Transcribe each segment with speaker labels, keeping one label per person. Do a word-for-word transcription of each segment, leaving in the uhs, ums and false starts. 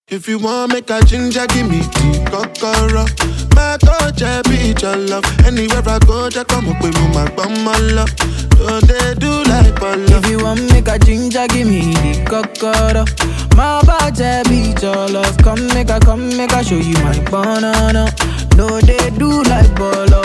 Speaker 1: If you want make a ginger, give me tea, kokoro. My touch, I be your love. Anywhere I go, just come up with me, my bum, my love. So they do like Polo.
Speaker 2: If you want make a ginger, give me the kokoro. My body be your love. Come make a, come make a show you my banana. No, they do like Polo.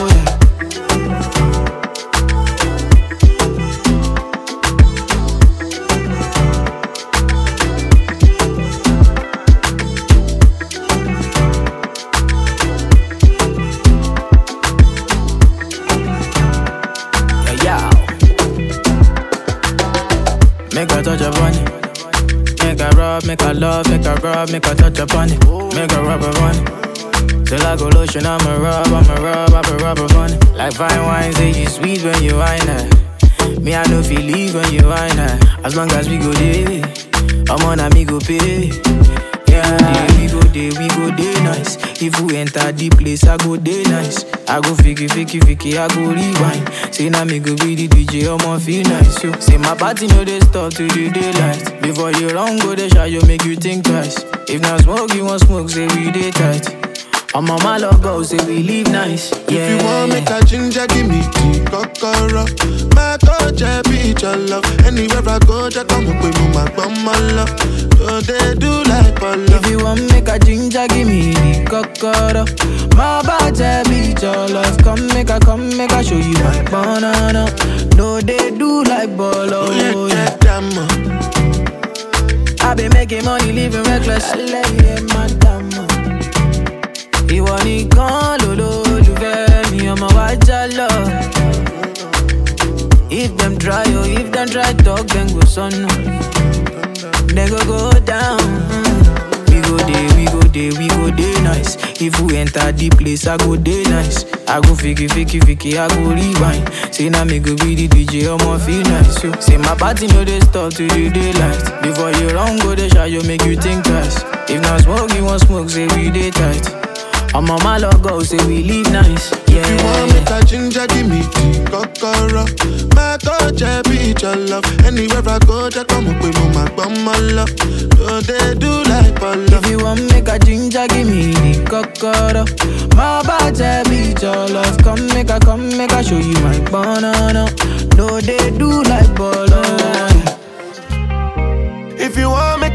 Speaker 2: Make a touch upon it. Make a rub, make a love, make a rub, make a touch upon it. Make a rub upon it. Till I go lotion, I'ma rub, I'ma rub, I'ma rub upon it. Like fine wine, say you sweet when you wine it. Me, I know feel leave when you wine it. As long as we go there, I'm on a me go pay. Yeah, we go there, we go there nice. If we enter the place, I go there nice. I go fiki, fiki, fiki, I go rewind. Say now me go be the D J, I'ma feel nice. So, say my party no they stop till the daylight. Before you run, go they shot, you make you think twice. If not smoke, you want smoke, say we day tight. I'm on my love go, say we live nice. Yeah.
Speaker 1: If you want make a ginger, give me tea, kokoro. My touch, I be your love. Anywhere I go, just come up with me, my bum, my love. So they do like Polo.
Speaker 2: If you want make a ginger, give me the kokoro. My body be your love. Come make a, come make a show you my banana. No, they do like Polo.
Speaker 1: Oh, yeah, damn.
Speaker 2: I been making money, living reckless. Yeah, madam. Ìwọ nìkan lolólùfẹ́ mi, ọmọ wa jálọ. If them try, oh, if them try talk, then go sọnù. Then go go down. We go there, we go there, we go there nice. If we enter the place, I go there nice. I go fiki, fiki, fiki, I go rewind. Say now me go be the D J, I'ma feel nice. So, say my party no they stop till the daylight. Before you run, go they shot, you make you think twice. If not smoke, you want smoke, say we day tight. I'm on my logo, say we live nice. Yeah.
Speaker 1: If you want make a ginger, give me tea, kokoro. My touch, I be your love. Anywhere I go, just come up with me, my bum, my love. So they do like Polo.
Speaker 2: If you want make a ginger, give me the kokoro. My body be your love. Come make a, come make a show you my banana. No, they do like Polo.
Speaker 1: If you want